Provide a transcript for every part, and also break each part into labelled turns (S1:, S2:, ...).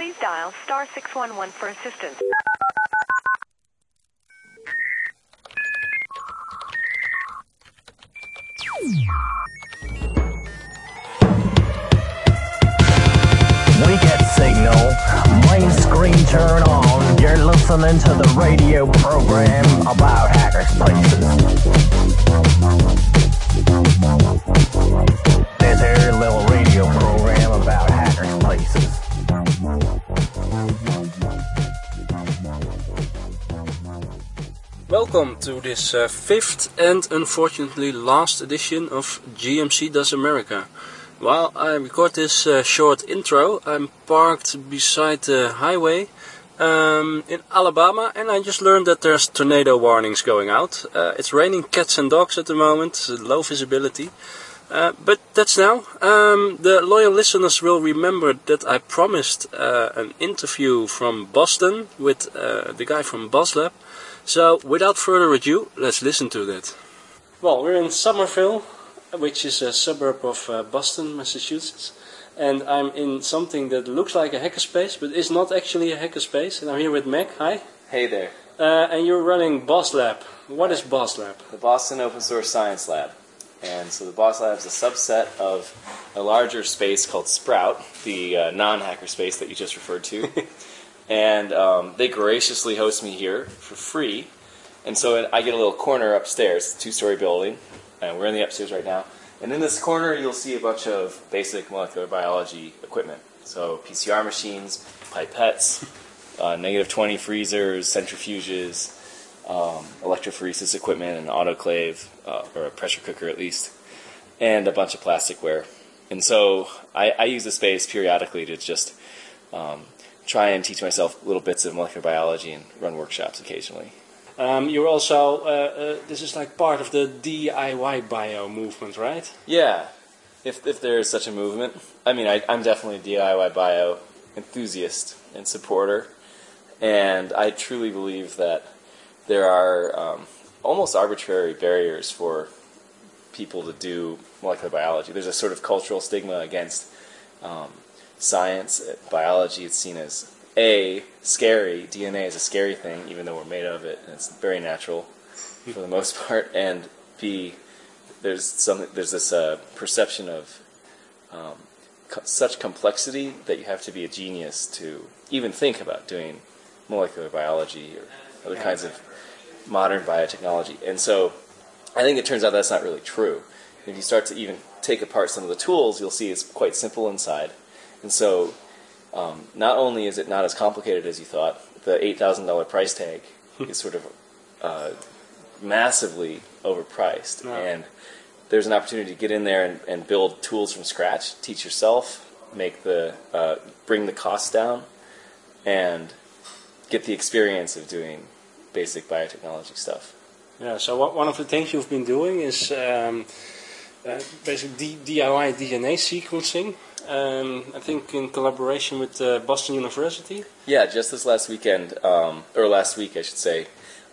S1: Please dial star 611 for assistance.
S2: We get signal, main screen turn on. You're listening to the radio program about hackerspaces. This here little radio program about hackerspaces.
S3: Welcome to this fifth and unfortunately last edition of GMC Does America. While I record this short intro, I'm parked beside the highway in Alabama, and I just learned that there's tornado warnings going out. It's raining cats and dogs at the moment, low visibility. But that's now. The loyal listeners will remember that I promised an interview from Boston with the guy from BossLab. So, without further ado, let's listen to that. Well, we're in Somerville, which is a suburb of Boston, Massachusetts. And I'm in something that looks like a hackerspace, but is not actually a hackerspace. And I'm here with Meg. Hi.
S4: Hey there.
S3: And you're running BossLab. What is BossLab?
S4: The Boston Open Source Science Lab. And so the BossLab is a subset of a larger space called Sprout, the non-hacker space that you just referred to. And they graciously host me here for free. And so I get a little corner upstairs, two-story building. And we're in the upstairs right now. And in this corner, you'll see a bunch of basic molecular biology equipment. So PCR machines, pipettes, -20 freezers, centrifuges, electrophoresis equipment, an autoclave, or a pressure cooker at least, and a bunch of plasticware. And so I use the space periodically to just try and teach myself little bits of molecular biology and run workshops occasionally.
S3: You're also, this is like part of the DIY bio movement, right?
S4: Yeah, if there is such a movement. I mean, I'm definitely a DIY bio enthusiast and supporter, and I truly believe that there are almost arbitrary barriers for people to do molecular biology. There's a sort of cultural stigma against science. Biology, it's seen as scary. DNA is a scary thing, even though we're made of it, and it's very natural for the most part. And B, there's this perception of such complexity that you have to be a genius to even think about doing molecular biology or other kinds of modern biotechnology. And so I think it turns out that's not really true. If you start to even take apart some of the tools, you'll see it's quite simple inside. And so not only is it not as complicated as you thought, the $8,000 price tag is sort of massively overpriced. No. And there's an opportunity to get in there and build tools from scratch, teach yourself, bring the costs down, and get the experience of doing basic biotechnology stuff.
S3: Yeah, so one of the things you've been doing is basically DIY DNA sequencing. I think in collaboration with Boston University.
S4: Yeah, just this last weekend, or last week I should say,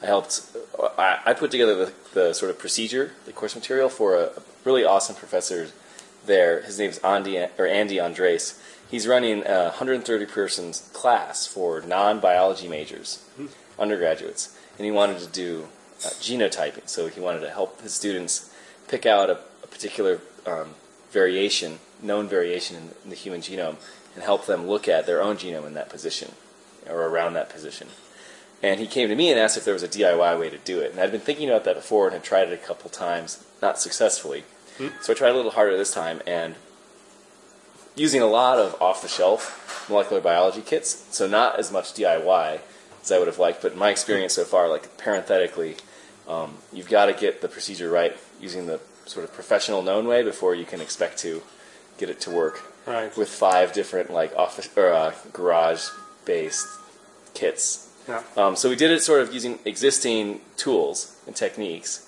S4: I put together the sort of procedure, the course material for a really awesome professor there. His name's Andy Andres. He's running a 130-person class for non-biology majors, undergraduates, and he wanted to do genotyping. So he wanted to help his students pick out a particular known variation in the human genome, and help them look at their own genome in that position, or around that position. And he came to me and asked if there was a DIY way to do it. And I'd been thinking about that before and had tried it a couple times, not successfully. So I tried a little harder this time, and using a lot of off-the-shelf molecular biology kits, so not as much DIY as I would have liked, but in my experience so far, like parenthetically, you've got to get the procedure right using the sort of professional known way before you can expect to get it to work.
S3: Right. With
S4: 5 different like office or garage-based kits.
S3: Yeah.
S4: So we did it sort of using existing tools and techniques,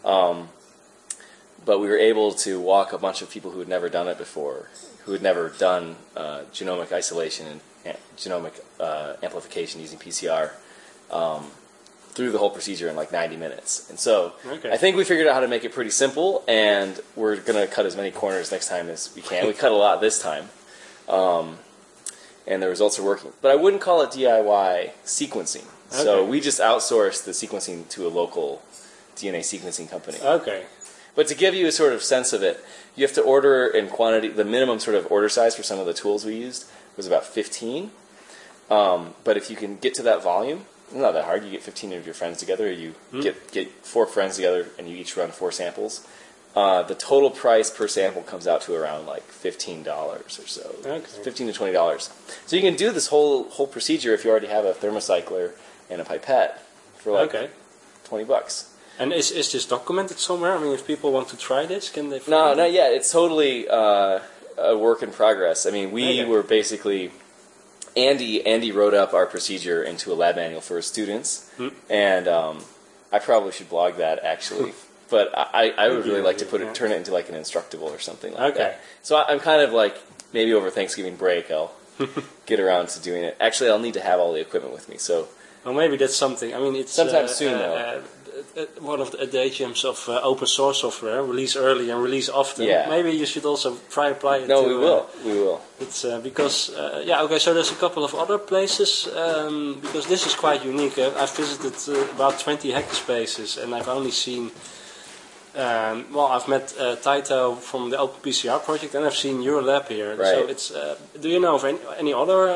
S4: but we were able to walk a bunch of people who had never done it before, who had never done genomic isolation and genomic amplification using PCR, through the whole procedure in like 90 minutes. And so I think we figured out how to make it pretty simple, and we're going to cut as many corners next time as we can. We cut a lot this time. and the results are working. But I wouldn't call it DIY sequencing. So we just outsourced the sequencing to a local DNA sequencing company.
S3: Okay.
S4: But to give you a sort of sense of it, you have to order in quantity. The minimum sort of order size for some of the tools we used was about 15. But if you can get to that volume, it's not that hard. You get 15 of your friends together. You get 4 friends together, and you each run 4 samples. The total price per sample comes out to around like $15 or so. Okay. $15 to $20. So you can do this whole procedure if you already have a thermocycler and a pipette for like $20. And
S3: is this documented somewhere? I mean, if people want to try this, can they?
S4: No, not yet. It's totally a work in progress. I mean, we were basically Andy wrote up our procedure into a lab manual for his students, and I probably should blog that actually. But I would really like to turn it into like an Instructable or something like that. So I'm kind of like, maybe over Thanksgiving break I'll get around to doing it. Actually, I'll need to have all the equipment with me. So
S3: well, maybe that's something. I mean, it's
S4: sometime soon though.
S3: One of the adagiums of open source software: release early and release often.
S4: Yeah.
S3: Maybe you should also try apply it.
S4: No, we will. We will.
S3: It's because So there's a couple of other places because this is quite unique. I've visited about 20 hackerspaces, and I've only seen. I've met Taito from the OpenPCR project, and I've seen your lab here.
S4: Right.
S3: So it's. Do you know of any other?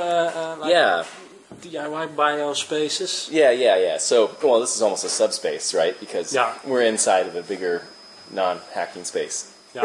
S3: DIY bio spaces?
S4: Yeah. So, this is almost a subspace, right? Because we're inside of a bigger non-hacking space.
S3: Yeah.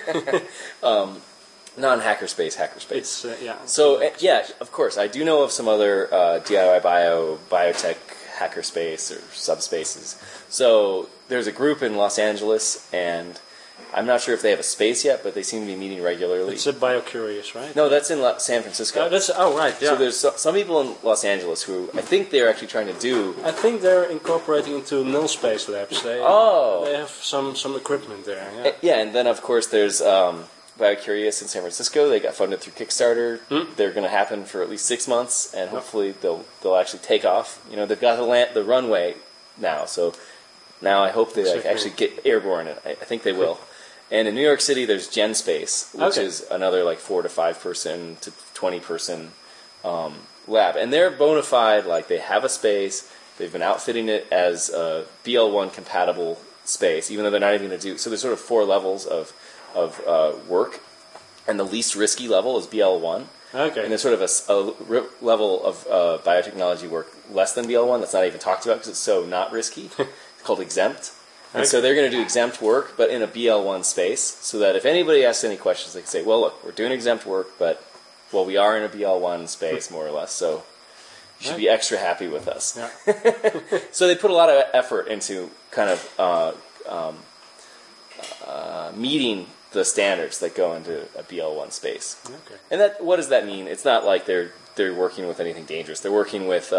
S4: Non-hacker space, hackerspace.
S3: It's,
S4: So, of course, I do know of some other DIY biotech hackerspace or subspaces. So, there's a group in Los Angeles, and I'm not sure if they have a space yet, but they seem to be meeting regularly.
S3: It's a BioCurious, right?
S4: No, that's in San Francisco.
S3: Right, yeah.
S4: So there's some people in Los Angeles who I think they're actually trying to do...
S3: I think they're incorporating into null space labs. They have some equipment there, yeah.
S4: Yeah, and then of course there's BioCurious in San Francisco. They got funded through Kickstarter. They're going to happen for at least 6 months, and hopefully they'll actually take off. You know, they've got the runway now, so now I hope they actually get airborne, and I think they will. And in New York City, there's GenSpace, which is another like 4 to 5 person to 20 person lab, and they're bona fide. Like they have a space, they've been outfitting it as a BL1 compatible space, even though they're not even going to do. So there's sort of 4 levels of work, and the least risky level is BL1.
S3: Okay.
S4: And there's sort of a level of biotechnology work less than BL1 that's not even talked about because it's so not risky. It's called exempt. And so they're going to do exempt work, but in a BL1 space, so that if anybody asks any questions, they can say, well, look, we're doing exempt work, but, we are in a BL1 space, more or less, so you should be extra happy with us.
S3: Yeah.
S4: So they put a lot of effort into kind of meeting the standards that go into a BL1 space.
S3: Okay.
S4: And what does that mean? It's not like they're working with anything dangerous. They're working with...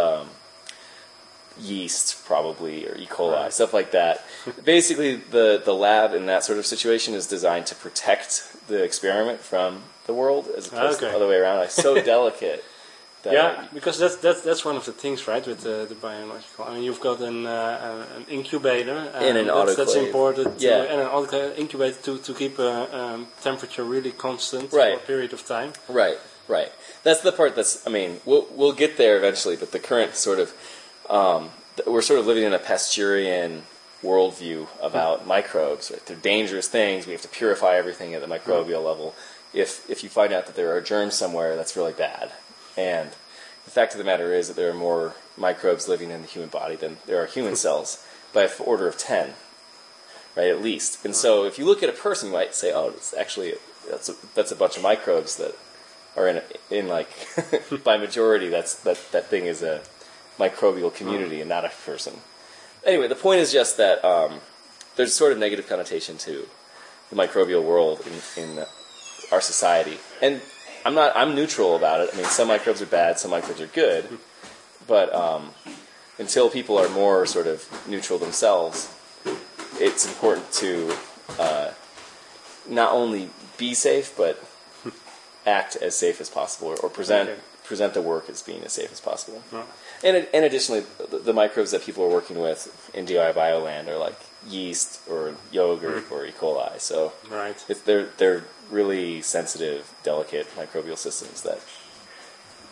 S4: yeast probably or E. coli, stuff like that. Basically the lab in that sort of situation is designed to protect the experiment from the world as opposed to the other way around. It's so delicate.
S3: Because that's one of the things, right, with the biological. I mean, you've got an incubator
S4: in an autoclave.
S3: That's important. And an autoclave incubator to keep temperature really constant for a period of time.
S4: Right. That's the part that's. I mean, we'll get there eventually, but the current sort of we're sort of living in a Pasteurian worldview about microbes. Right? They're dangerous things. We have to purify everything at the microbial level. If you find out that there are germs somewhere, that's really bad. And the fact of the matter is that there are more microbes living in the human body than there are human cells by an order of 10, right? At least. And so if you look at a person, you might say, "Oh, it's actually that's a bunch of microbes that are in like by majority that thing is a microbial community and not a person." Anyway, the point is just that there's sort of negative connotation to the microbial world in our society, and I'm neutral about it. I mean, some microbes are bad, some microbes are good, but until people are more sort of neutral themselves, it's important to not only be safe but act as safe as possible, or present the work as being as safe as possible.
S3: Right.
S4: And additionally, the microbes that people are working with in DIY Bioland are like yeast or yogurt or E. coli. So they're really sensitive, delicate microbial systems that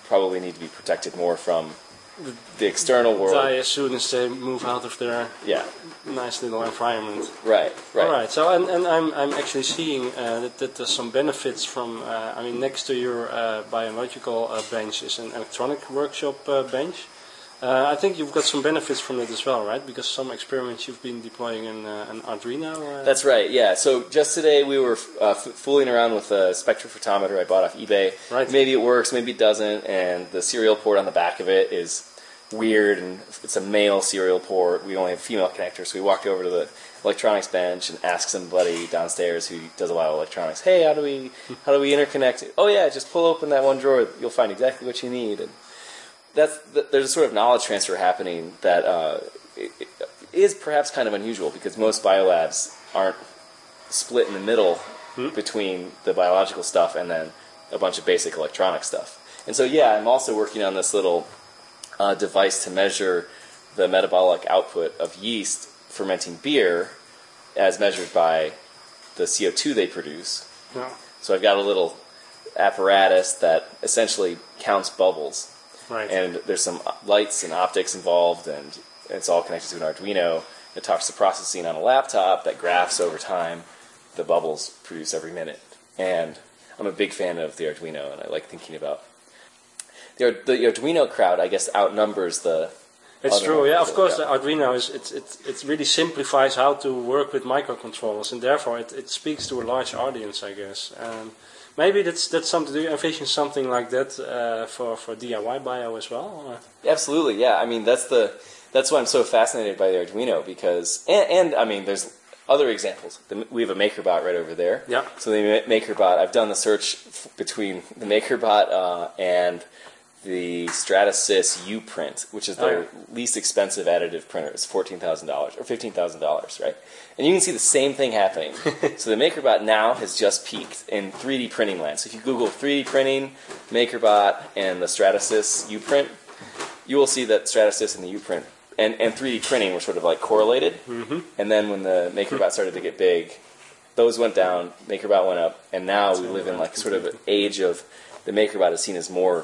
S4: probably need to be protected more from the external world.
S3: Die as soon as they move out of their nice little environment.
S4: Right.
S3: All right. So, and I'm actually seeing that there's some benefits from. I mean, next to your biological bench is an electronic workshop bench. I think you've got some benefits from that as well, right? Because some experiments you've been deploying in an Arduino.
S4: That's right. Yeah. So just today we were fooling around with a spectrophotometer I bought off eBay.
S3: Right.
S4: Maybe it works, maybe it doesn't, and the serial port on the back of it is weird, and it's a male serial port. We only have female connectors, so we walked over to the electronics bench and asked somebody downstairs who does a lot of electronics, "Hey, how do we interconnect?" "Oh yeah, just pull open that one drawer. You'll find exactly what you need." And there's a sort of knowledge transfer happening that is perhaps kind of unusual because most biolabs aren't split in the middle between the biological stuff and then a bunch of basic electronic stuff. And so yeah, I'm also working on this little device to measure the metabolic output of yeast fermenting beer as measured by the CO2 they produce.
S3: Yeah.
S4: So I've got a little apparatus that essentially counts bubbles.
S3: Right.
S4: And there's some lights and optics involved, and it's all connected to an Arduino. It talks to processing on a laptop that graphs over time the bubbles produced every minute. And I'm a big fan of the Arduino, and I like thinking about the Arduino crowd, I guess, outnumbers the.
S3: It's true, yeah. Of course, the Arduino it really simplifies how to work with microcontrollers, and therefore it speaks to a large audience, I guess. Maybe that's something. Do you envision something like that for DIY bio as well? Or?
S4: Absolutely, yeah. I mean, that's why I'm so fascinated by the Arduino because, and I mean, there's other examples. We have a MakerBot right over there.
S3: Yeah.
S4: So the MakerBot, I've done the search between the MakerBot and the Stratasys U-Print, which is their least expensive additive printer. It's $14,000 or $15,000, right? And you can see the same thing happening. So the MakerBot now has just peaked in 3D printing land. So if you Google 3D printing, MakerBot, and the Stratasys U-Print, you will see that Stratasys and the U-Print and 3D printing were sort of like correlated. Mm-hmm. And then when the MakerBot started to get big, those went down, MakerBot went up, and now we live in like sort of an age of the MakerBot is seen as more.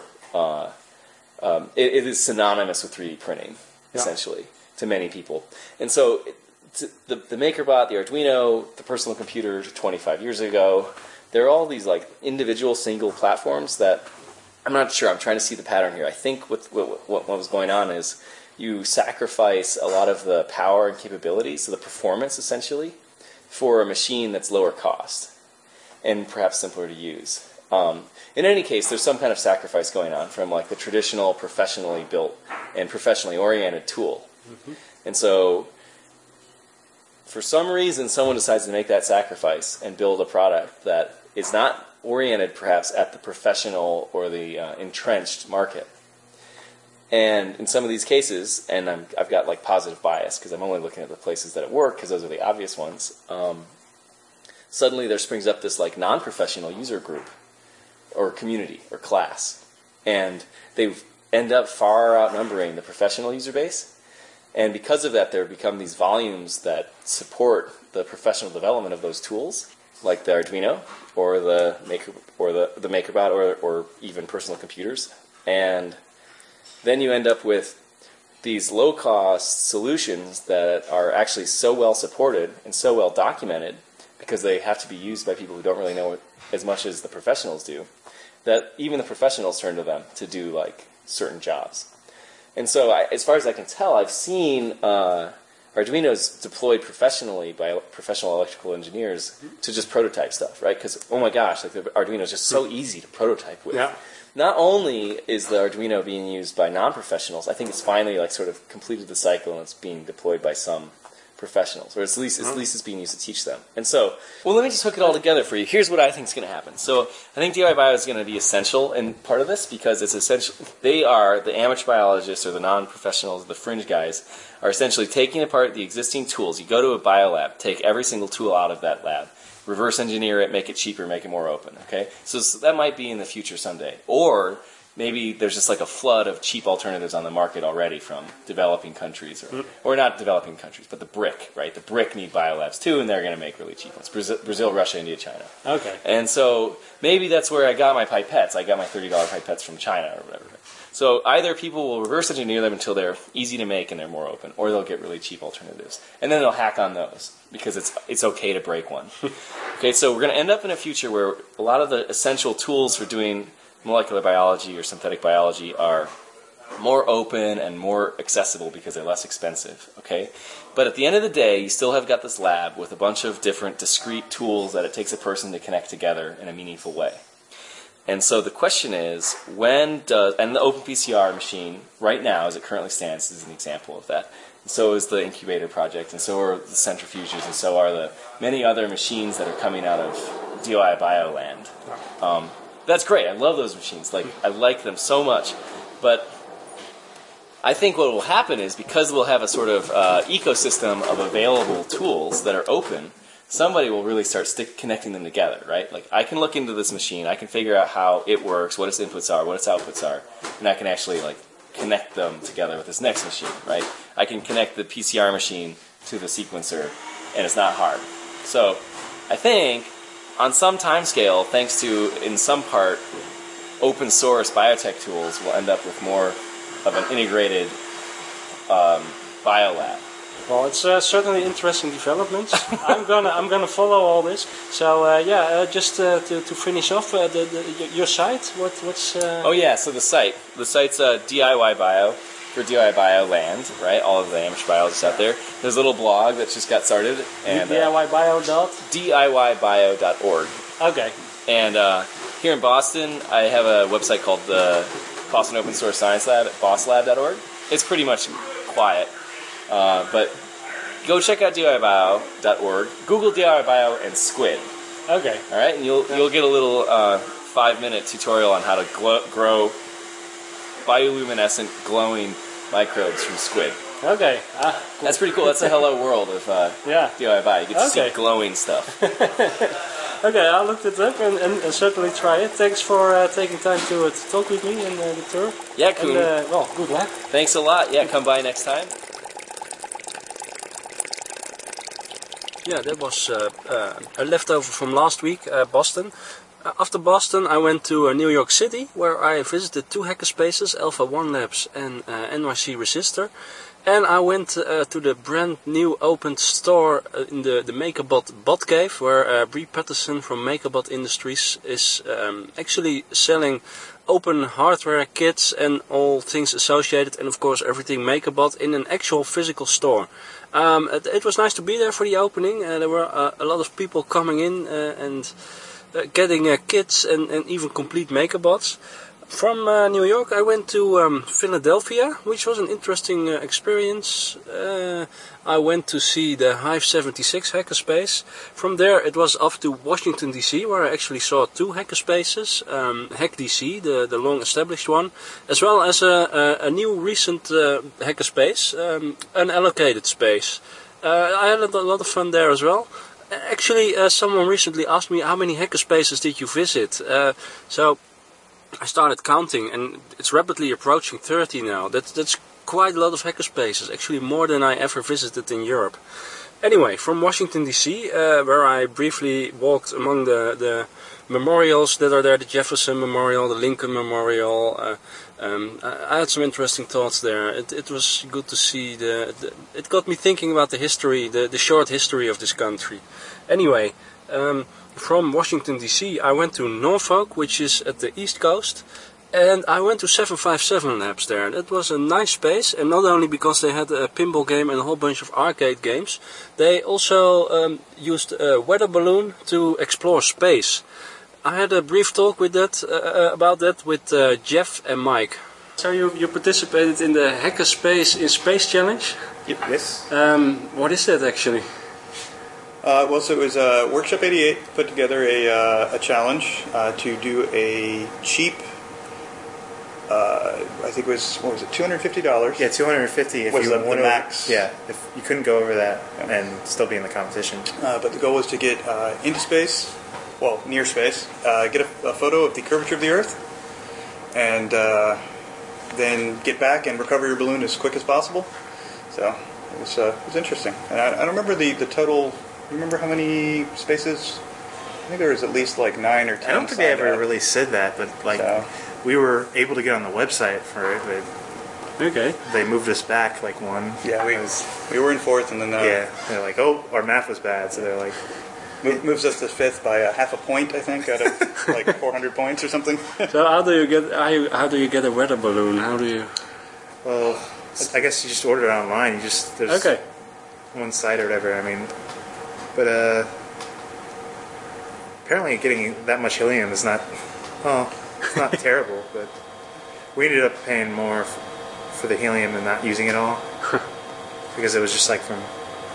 S4: It is synonymous with 3D printing, essentially, to many people. And so the MakerBot, the Arduino, the personal computer 25 years ago, they're all these like individual single platforms that I'm not sure. I'm trying to see the pattern here. I think what was going on is you sacrifice a lot of the power and capability, so the performance essentially, for a machine that's lower cost and perhaps simpler to use. In any case, there's some kind of sacrifice going on from like the traditional professionally built and professionally oriented tool. Mm-hmm. And so for some reason, someone decides to make that sacrifice and build a product that is not oriented perhaps at the professional or the entrenched market. And in some of these cases, and I've got like positive bias because I'm only looking at the places that it work because those are the obvious ones, suddenly there springs up this like non-professional user group or community or class, and they end up far outnumbering the professional user base. And because of that, there become these volumes that support the professional development of those tools, like the Arduino or the MakerBot or even personal computers. And then you end up with these low-cost solutions that are actually so well supported and so well documented because they have to be used by people who don't really know it as much as the professionals do, that even the professionals turn to them to do like certain jobs. And so as far as I can tell, I've seen Arduinos deployed professionally by professional electrical engineers to just prototype stuff, right? Because, oh my gosh, like the Arduino is just so easy to prototype with. Yeah. Not only is the Arduino being used by non-professionals, I think it's finally like sort of completed the cycle and it's being deployed by some professionals, or at least it's being used to teach them. And so, well, let me just hook it all together for you. Here's what I think is going to happen. So I think DIY Bio is going to be essential in part of this because it's essential. They are, the amateur biologists or the non-professionals, the fringe guys, are essentially taking apart the existing tools. You go to a biolab, take every single tool out of that lab, reverse engineer it, make it cheaper, make it more open. Okay, so that might be in the future someday. Or maybe there's just like a flood of cheap alternatives on the market already from developing countries, or not developing countries, but the BRIC, right? The BRIC need biolabs too, and they're going to make really cheap ones. Brazil, Russia, India, China.
S3: Okay.
S4: And so maybe that's where I got my pipettes. I got my $30 pipettes from China or whatever. So either people will reverse engineer them until they're easy to make and they're more open, or they'll get really cheap alternatives. And then they'll hack on those, because it's okay to break one. Okay, so we're going to end up in a future where a lot of the essential tools for doing molecular biology or synthetic biology are more open and more accessible because they're less expensive, okay? But at the end of the day, you still have got this lab with a bunch of different discrete tools that it takes a person to connect together in a meaningful way. And so the question is, and the OpenPCR machine, right now, as it currently stands, is an example of that. And so is the incubator project, and so are the centrifuges, and so are the many other machines that are coming out of DOI Bioland. That's great. I love those machines. I like them so much. But I think what will happen is, because we'll have a sort of ecosystem of available tools that are open, somebody will really start connecting them together, right? Like, I can look into this machine, I can figure out how it works, what its inputs are, what its outputs are, and I can actually, connect them together with this next machine, right? I can connect the PCR machine to the sequencer, and it's not hard. So, I think, on some time scale, thanks to, in some part, open source biotech tools, we'll end up with more of an integrated biolab.
S3: Well, it's certainly interesting developments. I'm gonna follow all this. So just to finish off, your site. What's?
S4: Oh yeah, so the site's DIY Bio for DIY Bioland, right? All of the amateur biologists out there. There's a little blog that just got started, and DIYbio.org.
S3: Okay.
S4: And here in Boston, I have a website called the Boston Open Source Science Lab at bosslab.org. It's pretty much quiet. But go check out DIYbio.org. Google DIYbio and squid.
S3: Okay.
S4: All right, and you'll get a little 5-minute tutorial on how to grow bioluminescent glowing microbes from squid.
S3: Okay. Cool.
S4: That's pretty cool. That's a hello world of DIYbio. You get to see glowing stuff.
S3: Okay, I'll look it up and certainly try it. Thanks for taking time to talk with me and the tour.
S4: Yeah, Koen.
S3: And, good luck.
S4: Thanks a lot. Yeah, come by next time.
S3: Yeah, that was a leftover from last week, Boston. After Boston, I went to New York City, where I visited 2 hackerspaces, Alpha One Labs and NYC Resistor. And I went to the brand new opened store in the MakerBot Bot Cave, where Brie Patterson from MakerBot Industries is actually selling open hardware kits and all things associated, and of course everything MakerBot in an actual physical store. It was nice to be there for the opening. There were a lot of people coming in and getting kits and even complete MakerBots. From New York I went to Philadelphia, which was an interesting experience. I went to see the Hive 76 hackerspace. From there it was off to Washington DC, where I actually saw 2 hackerspaces. HackDC, the long established one, as well as a new recent hackerspace, unallocated space. I had a lot of fun there as well. Actually, someone recently asked me, how many hackerspaces did you visit? So I started counting, and it's rapidly approaching 30 now. That's quite a lot of hackerspaces, actually more than I ever visited in Europe. Anyway, from Washington DC, where I briefly walked among the memorials that are there, the Jefferson Memorial, the Lincoln Memorial. I had some interesting thoughts there. It was good to see it got me thinking about the history, the short history of this country. Anyway, from Washington DC I went to Norfolk, which is at the East Coast, and I went to 757 Labs there. That was a nice space, and not only because they had a pinball game and a whole bunch of arcade games, they also used a weather balloon to explore space. I had a brief talk with about that with Jeff and Mike. So you participated in the Hackerspace in Space Challenge?
S5: Yes.
S3: What is that actually?
S5: So it was Workshop 88 put together a challenge to do a cheap, I think it was, what was it, $250?
S6: Yeah, $250 if
S5: was
S6: you
S5: the
S6: wanted,
S5: max.
S6: Yeah, if you couldn't go over that and still be in the competition.
S5: But the goal was to get into space, well, near space, get a photo of the curvature of the Earth, and then get back and recover your balloon as quick as possible. So it was interesting. And I don't remember the total. Remember how many spaces? I think there was at least like 9 or 10.
S6: I don't think they ever really said that, but like we were able to get on the website for it.
S3: Okay.
S6: They moved us back like one.
S5: Yeah, we were in 4th, and then
S6: they're like, oh, our math was bad, so they're like,
S5: moves us to 5th by half a point, I think, out of like 400 points or something.
S3: So how do you get a weather balloon? How do you?
S6: well, I guess you just order it online. You just there's
S3: Okay.
S6: one site or whatever. I mean, but apparently getting that much helium is not it's not terrible. But we ended up paying more for the helium than not using it all because it was just like from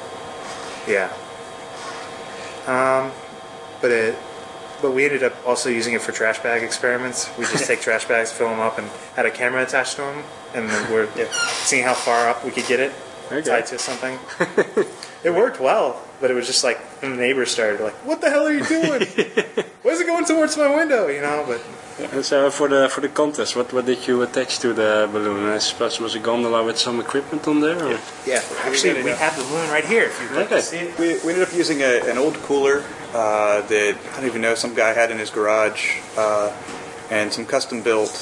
S6: But we ended up also using it for trash bag experiments. We just take trash bags, fill them up, and had a camera attached to them, and then we're seeing how far up we could get it tied to something. It worked well, but it was just like when the neighbors started like, "What the hell are you doing? Why is it going towards my window?" You know, but.
S3: And so for the contest, what did you attach to the balloon? I suppose it was a gondola with some equipment on there? Or?
S6: Yeah, actually, we have the balloon right here. If you'd like to see it.
S5: We ended up using an old cooler that I don't even know some guy had in his garage, and some custom built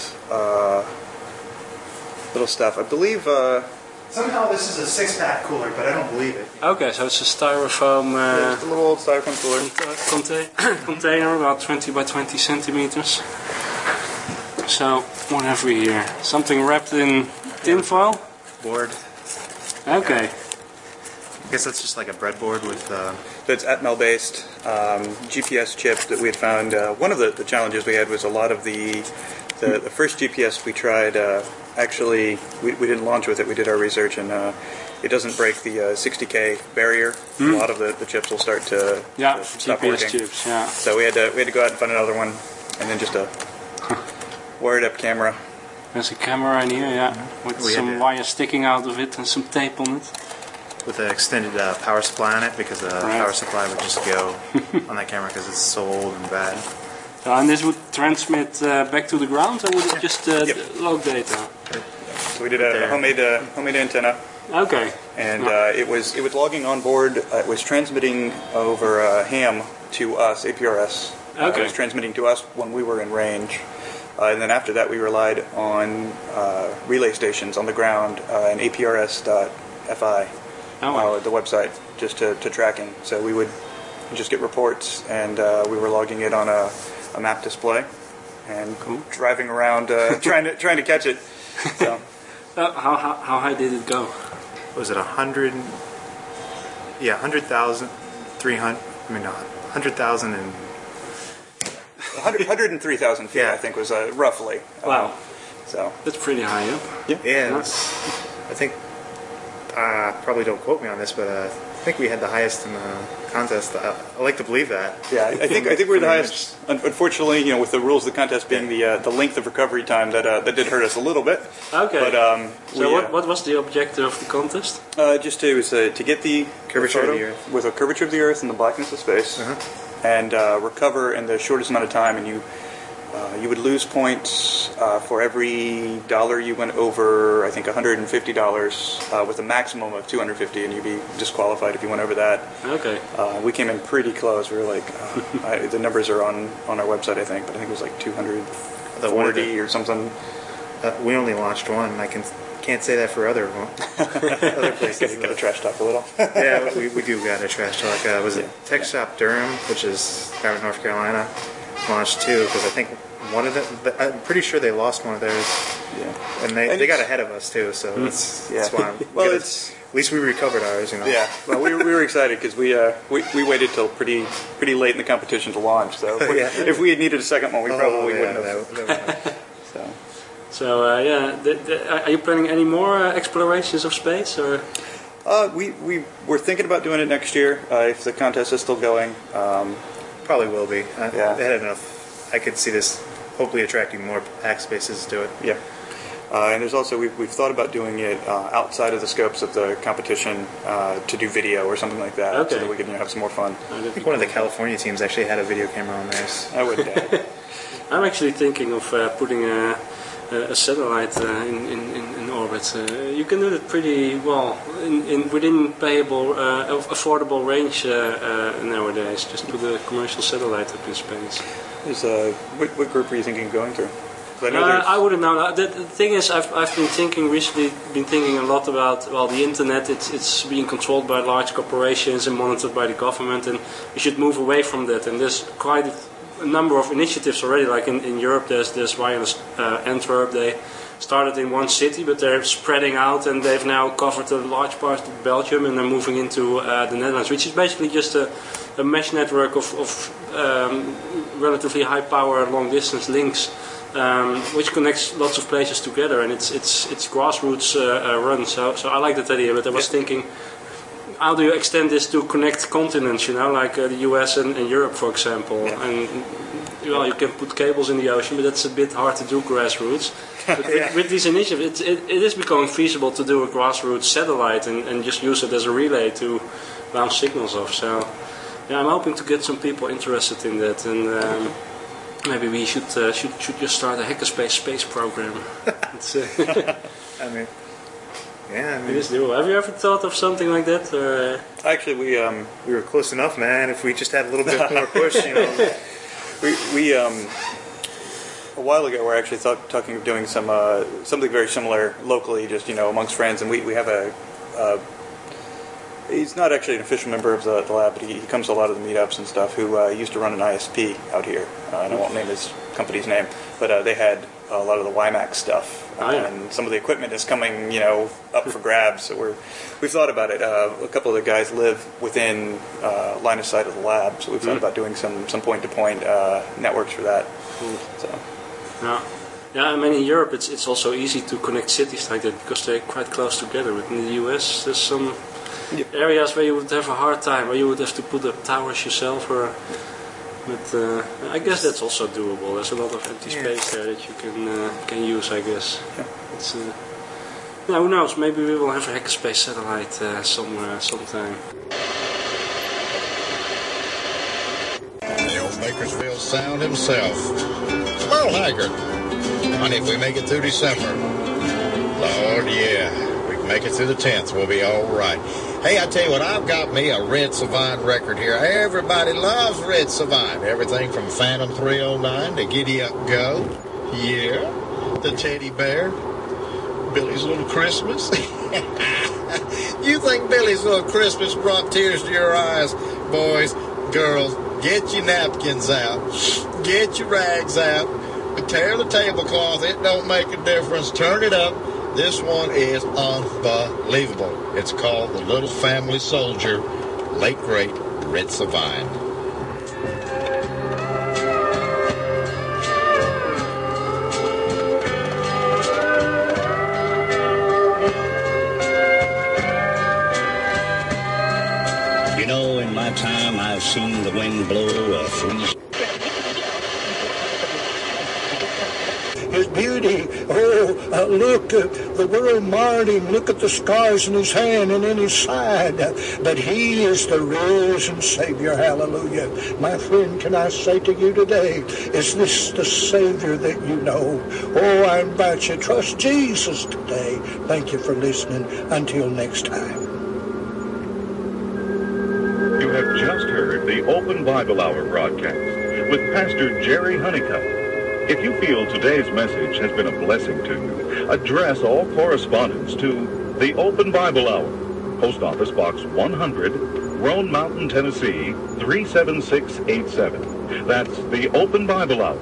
S5: little stuff. I believe.
S6: Somehow this is a 6-pack cooler, but I don't believe it.
S3: Okay, so it's a styrofoam
S5: Just a little old styrofoam cooler.
S3: container, about 20 by 20 centimeters. So, what have we here? Something wrapped in tin foil?
S6: Board.
S3: Okay.
S6: I guess that's just like a breadboard with.
S5: That's Atmel based GPS chip that we had found. One of the challenges we had was a lot of the first GPS we tried. Actually, we didn't launch with it. We did our research, and it doesn't break the 60K barrier. A lot of the chips will start to stop
S3: GPS
S5: working.
S3: chips. Yeah.
S5: So we had to go out and find another one, and then just a wired up camera.
S3: There's a camera in here, with some wire sticking out of it and some tape on it.
S6: With an extended power supply on it because the power supply would just go on that camera because it's so old and bad.
S3: And this would transmit back to the ground, or would it just log data?
S5: So we did a homemade antenna.
S3: Okay.
S5: And it was logging on board. It was transmitting over ham to us, APRS.
S3: Okay.
S5: It was transmitting to us when we were in range. And then after that, we relied on relay stations on the ground and APRS.fi, the website, just to tracking. So we would just get reports, and we were logging it on a map display and driving around trying to catch it. So.
S3: How high did it go?
S6: Was it 100? Yeah, 100,000, 300. I mean, no, 100,000 and
S5: 103,000 feet, I think, was roughly.
S3: Wow.
S5: So
S3: that's pretty high up.
S6: Yeah. I think. Probably don't quote me on this, but I think we had the highest in the contest. I like to believe that.
S5: Yeah, I think we're the highest. Unfortunately, with the rules of the contest being the length of recovery time, that did hurt us a little bit.
S3: Okay.
S5: But
S3: what was the objective of the contest?
S5: Just to get the
S6: curvature
S5: photo
S6: of the Earth
S5: with a curvature of the Earth and the blackness of space, and recover in the shortest amount of time. And you would lose points for every dollar you went over. I think $150 with a maximum of $250, and you'd be disqualified if you went over that.
S3: Okay.
S5: We came in pretty close. We were like, the numbers are on our website, I think, but I think it was like 240 or something.
S6: We only launched one. I can't say that for other places.
S5: Got to trash talk a little.
S6: Yeah, we do got a trash talk. Was it Tech Shop Durham, which is out of North Carolina, launched two, because I think one of them, I'm pretty sure they lost one of theirs. Yeah. And they got ahead of us too, so that's why.
S5: Well,
S6: at least we recovered ours,
S5: Yeah. Well, we were excited because we waited till pretty late in the competition to launch. So if we had needed a second one, we probably wouldn't have.
S3: So are you planning any more explorations of space, or?
S5: We were thinking about doing it next year if the contest is still going.
S6: Probably will be. They had enough. I could see this hopefully attracting more pack spaces to it.
S5: Yeah. And there's also, we've thought about doing it outside of the scopes of the competition to do video or something like that, so that we can have some more fun.
S6: I think one of the California teams actually had a video camera on theirs.
S5: I wouldn't doubt it.
S3: I'm actually thinking of putting a satellite in orbit. You can do that pretty well within payable, affordable range nowadays. Just put a commercial satellite up in space.
S5: What group are you thinking of going through?
S3: I wouldn't know. The thing is, I've been thinking a lot about the internet. It's being controlled by large corporations and monitored by the government, and we should move away from that. And there's quite a number of initiatives already. Like in Europe, there's Wireless Antwerp. They started in one city, but they're spreading out, and they've now covered a large part of Belgium, and they're moving into the Netherlands, which is basically just a mesh network of relatively high power long distance links. Which connects lots of places together, and it's grassroots run. So I like that idea. But I was thinking, how do you extend this to connect continents? Like the US and Europe, for example. Yeah. And you can put cables in the ocean, but that's a bit hard to do grassroots. But with these initiatives, it is becoming feasible to do a grassroots satellite and just use it as a relay to bounce signals off. So I'm hoping to get some people interested in that. And maybe we should just start a hackerspace space program.
S6: It
S3: is doable. Have you ever thought of something like that?
S5: Actually, we
S6: were close enough, man. If we just had a little bit more push,
S5: we a while ago we're actually talking of doing something very similar locally, just amongst friends, and we have a. He's not actually an official member of the lab, but he comes to a lot of the meetups and stuff, who used to run an ISP out here. And I won't name his company's name, but they had a lot of the WiMAX stuff. And some of the equipment is coming, up for grabs. So we've thought about it. A couple of the guys live within line of sight of the lab, so we've thought about doing some point-to-point networks for that. So.
S3: Yeah, I mean in Europe it's also easy to connect cities like that because they're quite close together. But in the US there's some areas where you would have a hard time, where you would have to put up towers yourself. But I guess that's also doable. There's a lot of empty space there that you can use, I guess. Yeah. It's, who knows? Maybe we will have a hackerspace satellite sometime.
S7: The old Bakersfield Sound himself, Merle Haggard. Honey, if we make it through December, Lord, yeah, we can make it through the 10th. We'll be all right. Hey, I tell you what, I've got me a Red Savine record here. Everybody loves Red Savine. Everything from Phantom 309 to Giddy Up Go. Yeah, the Teddy Bear. Billy's Little Christmas. You think Billy's Little Christmas brought tears to your eyes? Boys, girls, get your napkins out. Get your rags out. Tear the tablecloth. It don't make a difference. Turn it up. This one is unbelievable. It's called The Little Family Soldier, late great Red Savine.
S8: In my time I've seen the wind blow a free.
S9: His beauty, look, the world marred him. Look at the scars in his hand and in his side. But he is the risen Savior, hallelujah. My friend, can I say to you today, is this the Savior that you know? Oh, I invite you, trust Jesus today. Thank you for listening. Until next time.
S10: You have just heard the Open Bible Hour broadcast with Pastor Jerry Honeycutt. If you feel today's message has been a blessing to you, address all correspondence to the Open Bible Hour, Post Office Box 100, Roan Mountain, Tennessee, 37687. That's the Open Bible Hour.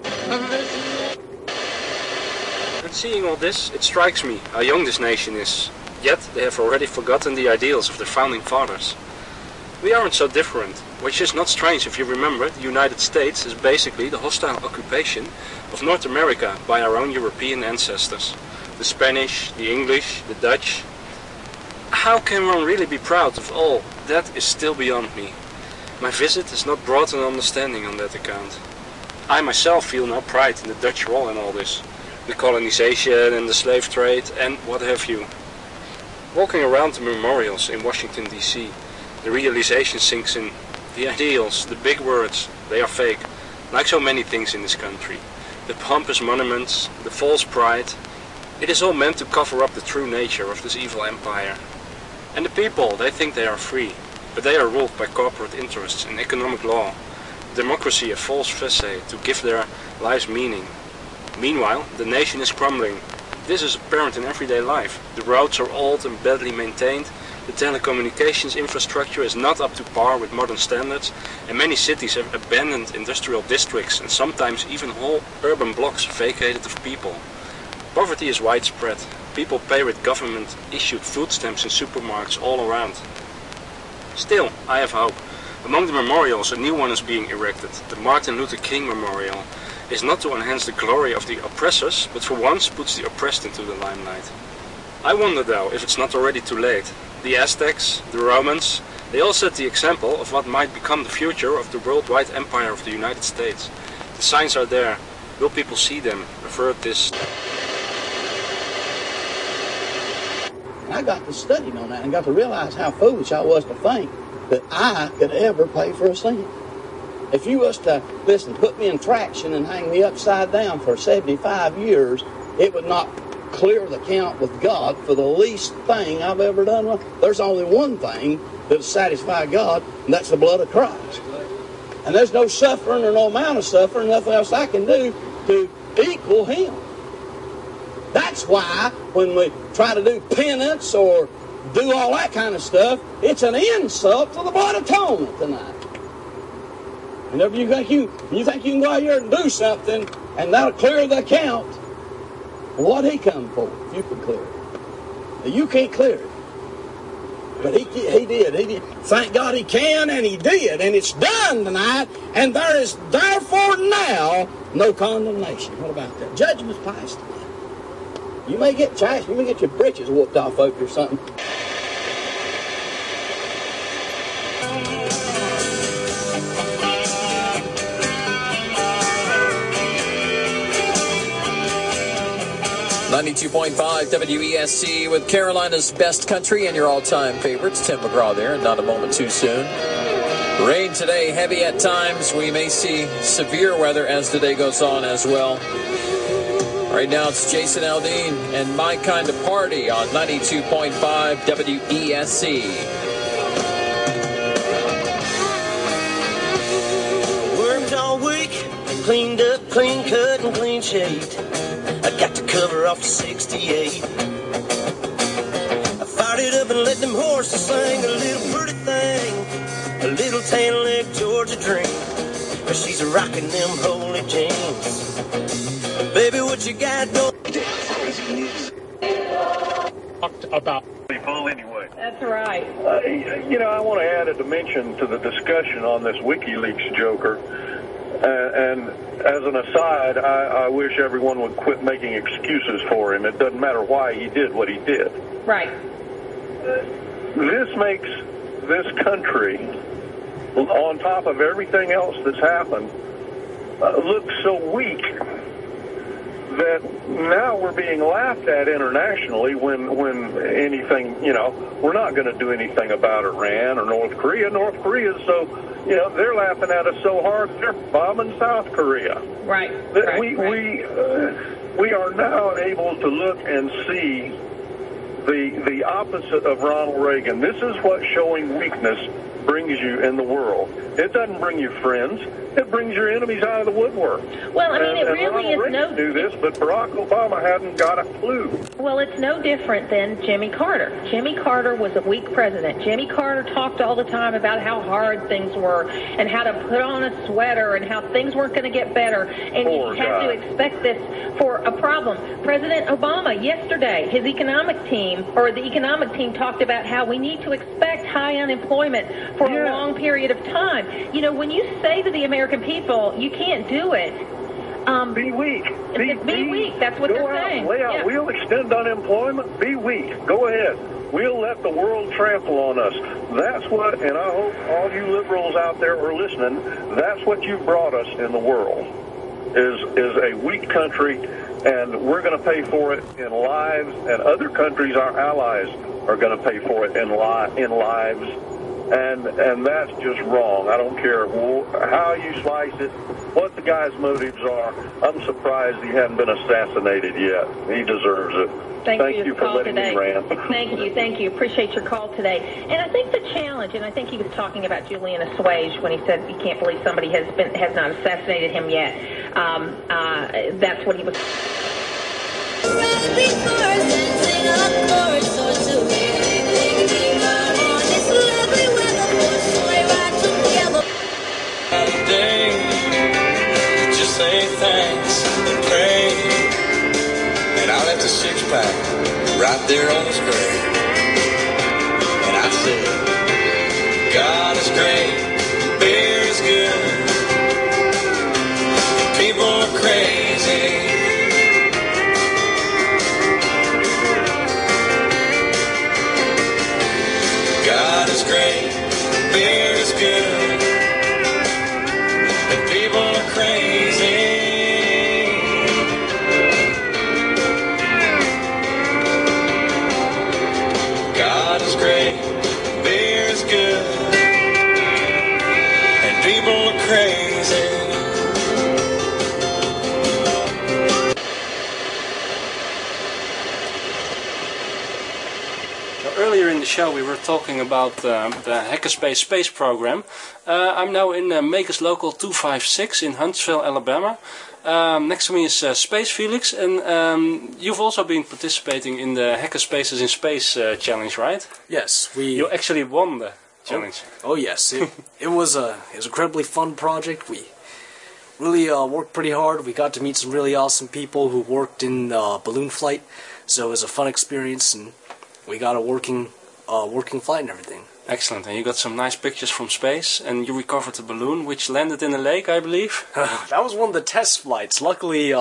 S3: And seeing all this, it strikes me how young this nation is. Yet they have already forgotten the ideals of their founding fathers. We aren't so different, which is not strange if you remember the United States is basically the hostile occupation of North America by our own European ancestors. The Spanish, the English, the Dutch. How can one really be proud of all? That is still beyond me. My visit has not brought an understanding on that account. I myself feel no pride in the Dutch role in all this. The colonization and the slave trade and what have you. Walking around the memorials in Washington DC, the realization sinks in. The ideals, the big words, they are fake, like so many things in this country. the pompous monuments, the false pride. It is all meant to cover up the true nature of this evil empire. And the people, they think they are free, but they are ruled by corporate interests and economic law. Democracy a false facade to give their lives meaning. Meanwhile, the nation is crumbling. This is apparent in everyday life. The roads are old and badly maintained. The telecommunications infrastructure is not up to par with modern standards, and many cities have abandoned industrial districts and sometimes even whole urban blocks vacated of people. Poverty is widespread. People pay with government-issued food stamps in supermarkets all around. Still, I have hope. Among the memorials, a new one is being erected. The Martin Luther King Memorial is not to enhance the glory of the oppressors, but for once puts the oppressed into the limelight. I wonder though if it's not already too late. The Aztecs, the Romans, they all set the example of what might become the future of the worldwide empire of the United States. The signs are there. Will people see them, avert this?
S11: I got to study on that and got to realize how foolish I was to think that I could ever pay for a sin. If you was to, listen, put me in traction and hang me upside down for 75 years, it would not clear the count with God for the least thing I've ever done. There's only one thing that'll satisfy God, and that's the blood of Christ. And there's no suffering or no amount of suffering, nothing else I can do to equal Him. That's why when we try to do penance or do all that kind of stuff, it's an insult to the blood atonement tonight. Whenever you think you can go out here and do something and that'll clear the account, what He come for if you can clear it? Now, you can't clear it. But he did. He did. Thank God He can, and He did. And it's done tonight, and there is therefore now no condemnation. What about that? Judgment's passed tonight. You may get chased. You may get your britches whooped off over or something.
S12: .5 WESC with Carolina's best country and your all-time favorites. Tim McGraw there, and not a moment too soon. Rain today, heavy at times. We may see severe weather as the day goes on as well. Right now it's Jason Aldean and My Kind of Party on 92.5 WESC.
S13: Worked all week, cleaned up, clean cut, and clean shaved. I got to cover off 68. I fired it up and let them horses sing a little pretty thing, a little tan-leg Georgia dream, cause she's rocking them holy jeans. Baby, what you got going?
S14: Talked about people anyway.
S15: That's right.
S14: I want to add a dimension to the discussion on this WikiLeaks joker. And as an aside, I wish everyone would quit making excuses for him. It doesn't matter why he did what he did.
S15: Right.
S14: This makes this country, on top of everything else that's happened, look so weak that now we're being laughed at internationally when anything, we're not going to do anything about Iran or North Korea. North Korea is so, they're laughing at us so hard, they're bombing South Korea.
S15: Right.
S14: We are now able to look and see the opposite of Ronald Reagan. This is what showing weakness brings you in the world. It doesn't bring you friends. It brings your enemies out of the woodwork.
S15: Well, I mean, it really is
S14: no... do this, but Barack Obama hadn't got a clue.
S15: Well, it's no different than Jimmy Carter. Jimmy Carter was a weak president. Jimmy Carter talked all the time about how hard things were and how to put on a sweater and how things weren't going to get better. And you have to expect this for a problem. President Obama, yesterday, his economic team, or the economic team, talked about how we need to expect high unemployment for a long period of time. When you say to the American people, you can't do it.
S14: Be weak.
S15: Be weak. That's what they're saying.
S14: Lay out. Yeah. We'll extend unemployment. Be weak. Go ahead. We'll let the world trample on us. That's what, and I hope all you liberals out there are listening, that's what you brought us in the world, is a weak country, and we're going to pay for it in lives, and other countries, our allies, are going to pay for it in lives and that's just wrong. I don't care how you slice it, what the guy's motives are. I'm surprised he hadn't been assassinated yet. He deserves it.
S15: Thank you
S14: for letting
S15: today.
S14: me rant.
S15: Thank you. Appreciate your call today. And I think the challenge, and I think he was talking about Julian Assuage when he said he can't believe somebody has not assassinated him yet. That's what he was.
S13: Just say thanks and pray, and I left a six-pack right there on his grave. And I said, God is great, beer is good, people are crazy. God is great, beer is good, and people are crazy. God is great, beer is good, and people are crazy.
S3: Earlier in the show we were talking about the Hackerspace space program. I'm now in Makers Local 256 in Huntsville, Alabama. Next to me is Space Felix, and you've also been participating in the Hackerspaces in Space challenge, right?
S16: Yes,
S3: You actually won the challenge.
S16: Oh yes, it was an incredibly fun project. We really worked pretty hard. We got to meet some really awesome people who worked in balloon flight, so it was a fun experience, and we got a working flight and everything.
S3: Excellent, and you got some nice pictures from space, and you recovered the balloon, which landed in a lake, I believe.
S16: That was one of the test flights. Luckily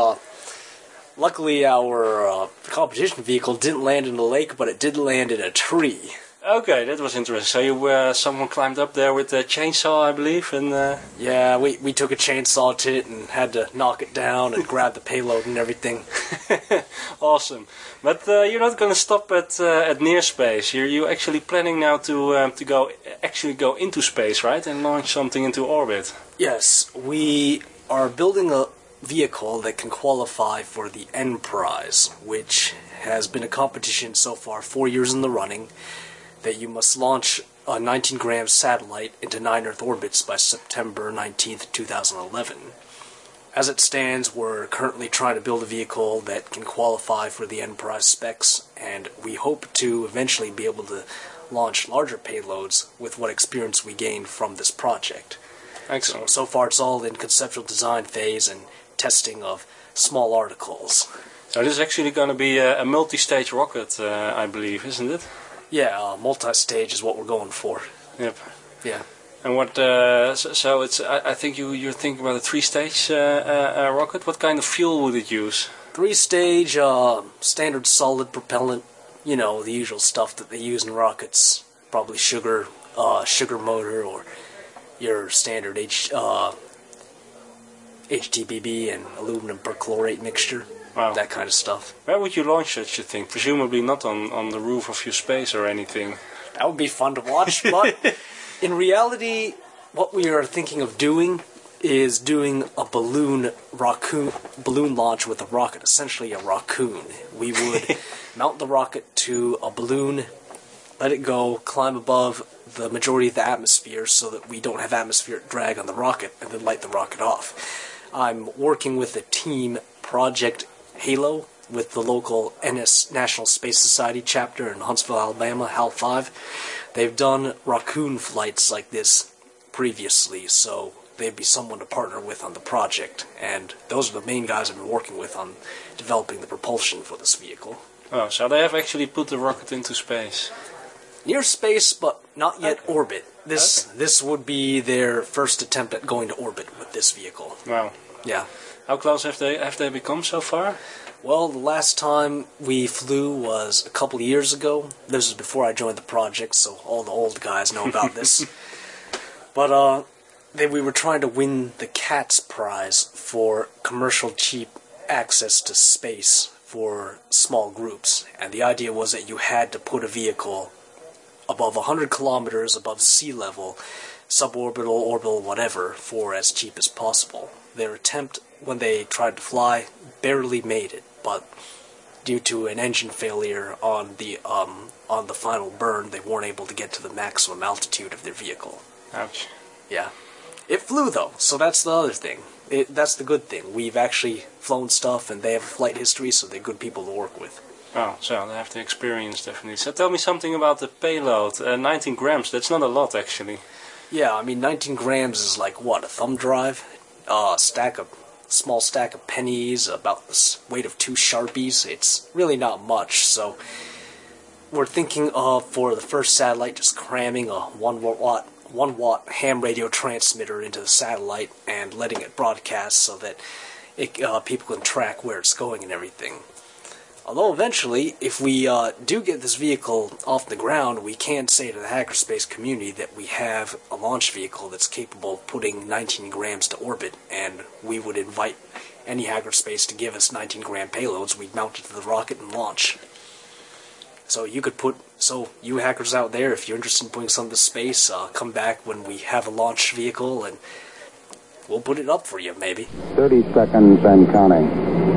S16: our competition vehicle didn't land in a lake, but it did land in a tree.
S3: Okay, that was interesting. So someone climbed up there with a chainsaw, I believe, and...
S16: Yeah, we took a chainsaw to it and had to knock it down and grab the payload and everything.
S3: Awesome. But you're not going to stop at near space. You're actually planning now to go into space, right? And launch something into orbit.
S16: Yes, we are building a vehicle that can qualify for the N Prize, which has been a competition so far 4 years in the running, that you must launch a 19-gram satellite into 9 Earth orbits by September 19th, 2011. As it stands, we're currently trying to build a vehicle that can qualify for the N Prize specs, and we hope to eventually be able to launch larger payloads with what experience we gained from this project.
S3: Excellent.
S16: So far it's all in conceptual design phase and testing of small articles.
S3: So this is actually going to be a multi-stage rocket, I believe, isn't it?
S16: Yeah, multi-stage is what we're going for.
S3: Yep.
S16: Yeah.
S3: And what? So it's. I think you're thinking about a 3-stage rocket. What kind of fuel would it use?
S16: 3-stage, standard solid propellant. You know, the usual stuff that they use in rockets. Probably sugar motor, or your standard HTBB and aluminum perchlorate mixture.
S3: Wow.
S16: That kind of stuff.
S3: Where would you launch such a thing? Presumably not on the roof of your space or anything.
S16: That would be fun to watch, but in reality, what we are thinking of doing is doing a balloon launch with a rocket, essentially a raccoon. We would mount the rocket to a balloon, let it go, climb above the majority of the atmosphere so that we don't have atmospheric drag on the rocket, and then light the rocket off. I'm working with a team, Project Halo, with the local NS National Space Society chapter in Huntsville, Alabama, HAL 5. They've done raccoon flights like this previously, so they'd be someone to partner with on the project, and those are the main guys I've been working with on developing the propulsion for this vehicle.
S3: Oh, so they have actually put the rocket into space.
S16: Near space, but not yet orbit. This would be their first attempt at going to orbit with this vehicle.
S3: Wow.
S16: Yeah.
S3: How close have they become so far?
S16: Well, the last time we flew was a couple of years ago. This was before I joined the project, so all the old guys know about this. But we were trying to win the CATS prize for commercial cheap access to space for small groups. And the idea was that you had to put a vehicle above 100 kilometers above sea level, suborbital, orbital, whatever, for as cheap as possible. Their attempt, when they tried to fly, barely made it, but due to an engine failure on the final burn, they weren't able to get to the maximum altitude of their vehicle.
S3: Ouch.
S16: Yeah. It flew, though, so that's the other thing. That's the good thing. We've actually flown stuff, and they have a flight history, so they're good people to work with.
S3: Oh, so they have the experience, definitely. So tell me something about the payload. 19 grams, that's not a lot, actually.
S16: Yeah, I mean, 19 grams is like, what, a thumb drive? Small stack of pennies, about the weight of 2 Sharpies. It's really not much, so we're thinking of, for the first satellite, just cramming a 1 watt ham radio transmitter into the satellite and letting it broadcast so that people can track where it's going and everything. Although eventually, if we do get this vehicle off the ground, we can say to the hackerspace community that we have a launch vehicle that's capable of putting 19 grams to orbit, and we would invite any hackerspace to give us 19 gram payloads. We'd mount it to the rocket and launch. So you hackers out there, if you're interested in putting something to space, come back when we have a launch vehicle and we'll put it up for you, maybe.
S17: 30 seconds and counting.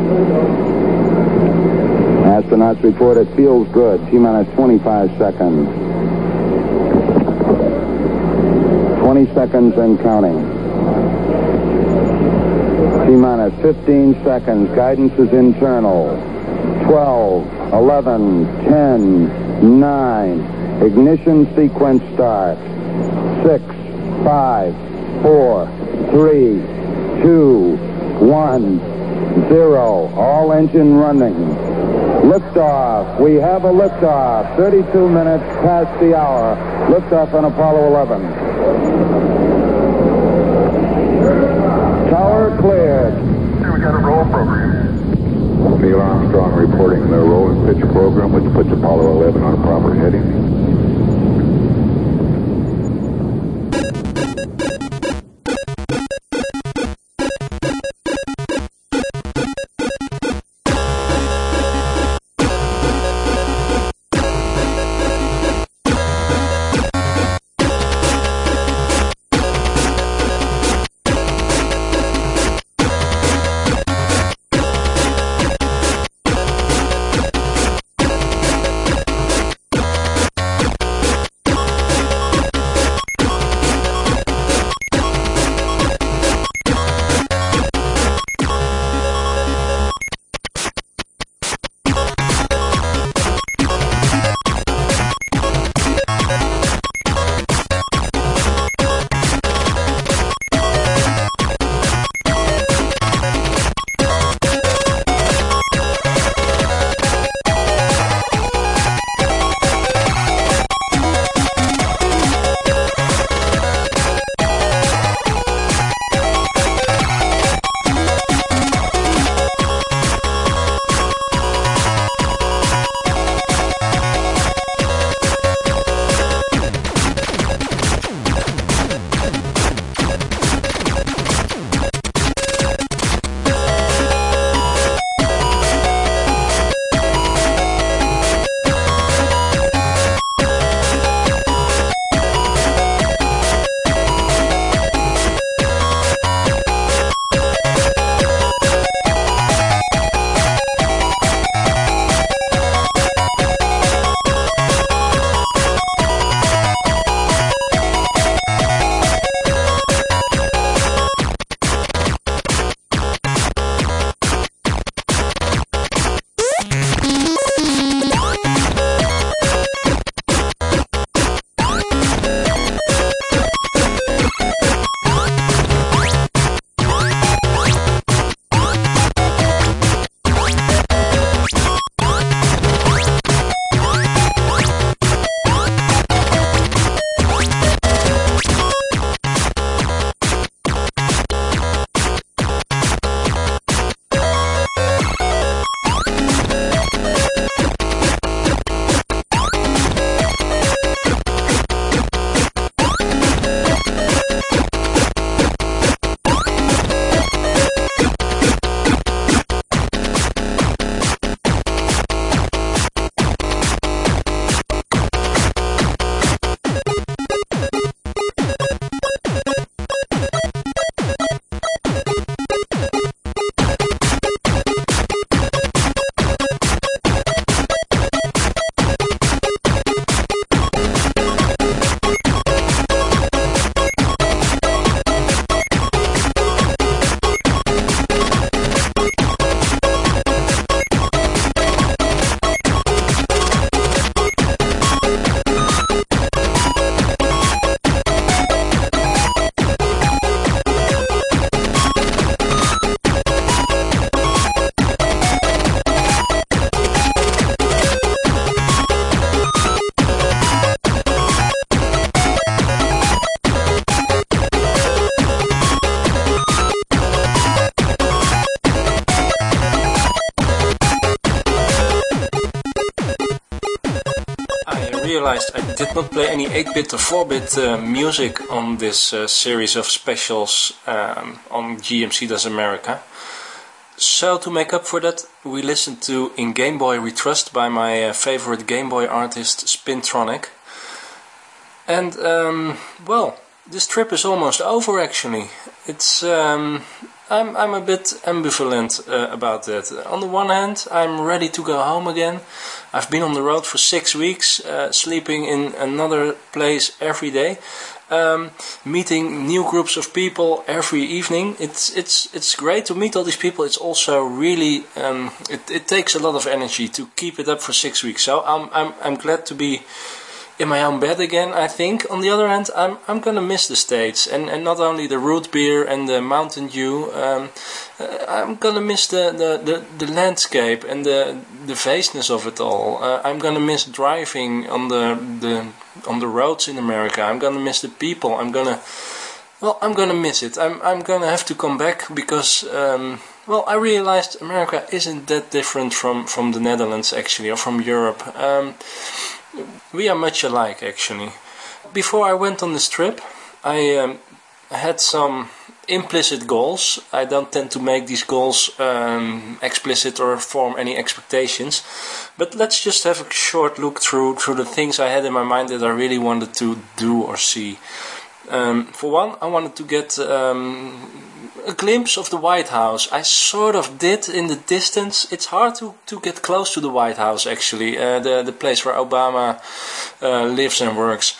S17: Astronauts report it feels good. T-minus 25 seconds. 20 seconds and counting. T-minus 15 seconds. Guidance is internal. 12, 11, 10, 9. Ignition sequence start. 6, 5, 4, 3, 2, 1, 0. All engine running. Liftoff. We have a liftoff. 32 minutes past the hour. Liftoff on Apollo 11. Tower cleared.
S14: We got a roll program.
S7: Neil Armstrong reporting the roll and pitch program, which puts Apollo 11 on a proper heading.
S3: realized I did not play any 8-bit or 4-bit music on this series of specials on GMC Does America. So to make up for that, we listened to In Game Boy We Trust by my favorite Game Boy artist Spintronic. And well, this trip is almost over actually. It's I'm a bit ambivalent about that. On the one hand, I'm ready to go home again. I've been on the road for 6 weeks, sleeping in another place every day, meeting new groups of people every evening. It's great to meet all these people. It's also really it takes a lot of energy to keep it up for 6 weeks. So I'm glad to be in my own bed again, I think. On the other hand, I'm gonna miss the States, and not only the root beer and the Mountain Dew. I'm gonna miss the landscape and the vastness of it all. I'm gonna miss driving on the roads in America. I'm gonna miss the people. I'm gonna miss it. I'm gonna have to come back because well, I realized America isn't that different from the Netherlands actually, or from Europe. We are much alike actually. Before I went on this trip, I had some implicit goals. I don't tend to make these goals explicit or form any expectations. But let's just have a short look through the things I had in my mind that I really wanted to do or see. For one, I wanted to get a glimpse of the White House. I sort of did in the distance. It's hard to get close to the White House actually, the place where Obama lives and works.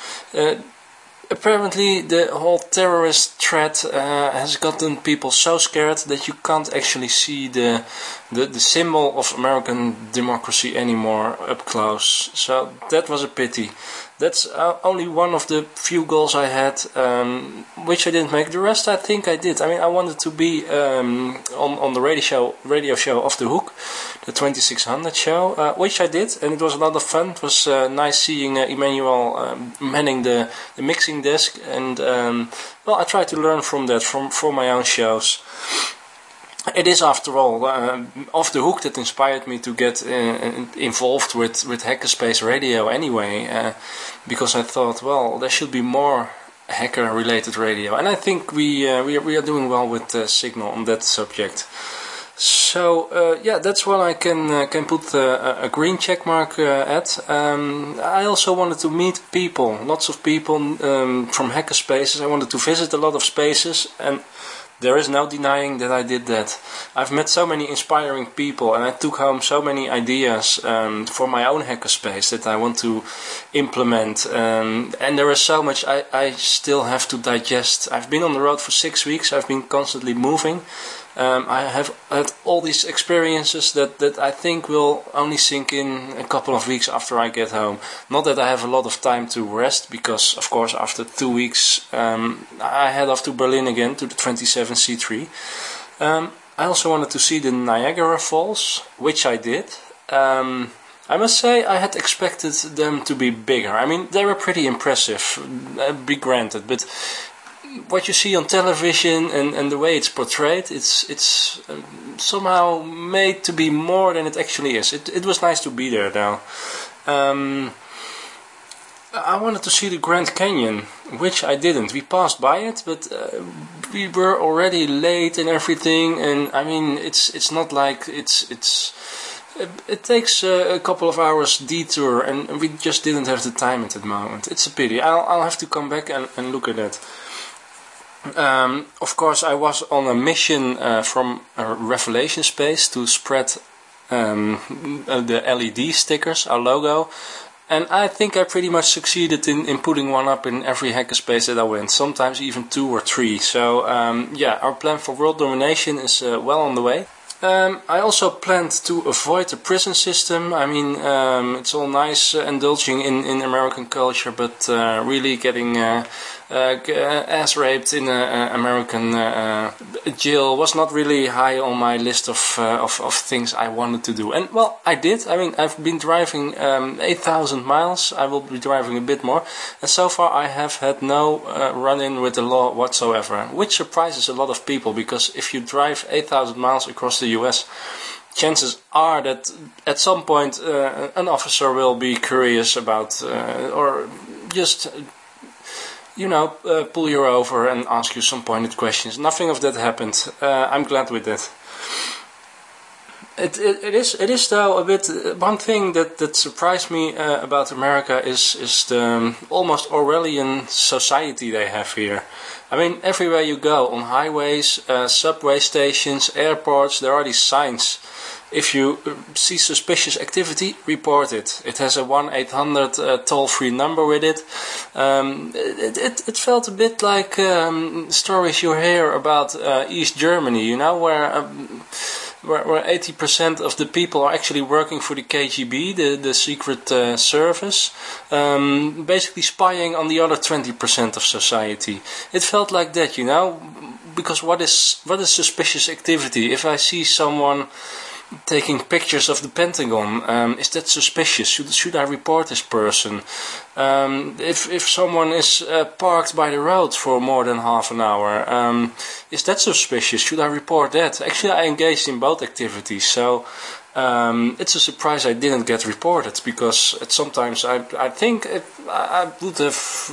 S3: Apparently the whole terrorist threat has gotten people so scared that you can't actually see the symbol of American democracy anymore up close. So that was a pity. That's only one of the few goals I had, which I didn't make. The rest I think I did. I mean, I wanted to be on the radio show Off the Hook, the 2600 show, which I did, and it was a lot of fun. It was nice seeing Emmanuel manning the mixing desk, and well, I tried to learn from that, from my own shows. It is, after all, Off the Hook that inspired me to get involved with Hackerspace Radio anyway, because I thought, well, there should be more hacker-related radio, and I think we are doing well with Signal on that subject. So yeah, that's what I can put a green check mark at. I also wanted to meet people, lots of people from Hackerspaces. I wanted to visit a lot of spaces, and there is no denying that I did that. I've met so many inspiring people, and I took home so many ideas for my own hackerspace that I want to implement. And there is so much I still have to digest. I've been on the road for 6 weeks. I've been constantly moving. I have had all these experiences that I think will only sink in a couple of weeks after I get home. Not that I have a lot of time to rest, because of course after 2 weeks I head off to Berlin again, to the 27C3. I also wanted to see the Niagara Falls, which I did. I must say I had expected them to be bigger. I mean, they were pretty impressive, be granted, but what you see on television and the way it's portrayed, it's somehow made to be more than it actually is. It was nice to be there though. I wanted to see the Grand Canyon, which I didn't. We passed by it, but we were already late and everything, and I mean it's not like it takes a couple of hours detour, and we just didn't have the time at that moment. It's a pity. I'll have to come back and look at that. Of course, I was on a mission from Revelation Space to spread the LED stickers, our logo, and I think I pretty much succeeded in putting one up in every hackerspace that I went, sometimes even 2 or 3. So yeah, our plan for world domination is well on the way. I also planned to avoid the prison system. I mean, it's all nice indulging in American culture, but really getting ass raped in an American jail was not really high on my list of things I wanted to do. And well, I did. I mean, I've been driving 8,000 miles. I will be driving a bit more. And so far I have had no run-in with the law whatsoever, which surprises a lot of people, because if you drive 8,000 miles across the US, chances are that at some point an officer will be curious about or just pull you over and ask you some pointed questions. Nothing of that happened. I'm glad with that. It is though a bit. One thing that surprised me about America is the almost Orwellian society they have here. I mean, everywhere you go, on highways, subway stations, airports, there are these signs. If you see suspicious activity, report it. It has a 1-800 toll-free number with it. It felt a bit like stories you hear about East Germany, where 80% of the people are actually working for the KGB, the secret service, basically spying on the other 20% of society. It felt like that, because what is suspicious activity? If I see someone taking pictures of the Pentagon, is that suspicious? Should I report this person? If someone is parked by the road for more than half an hour, is that suspicious? Should I report that? Actually, I engaged in both activities, so it's a surprise I didn't get reported, because sometimes I think I would have